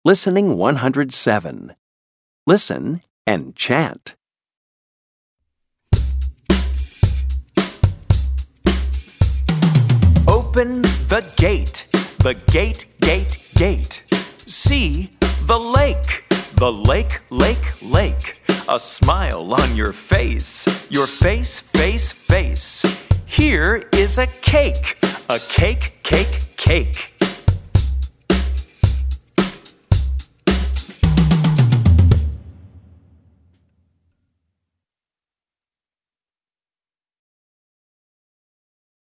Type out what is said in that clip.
Listening 107. Listen and chant. Open the gate, gate. See the lake, lake. A smile on your face, face. Here is a cake, cake.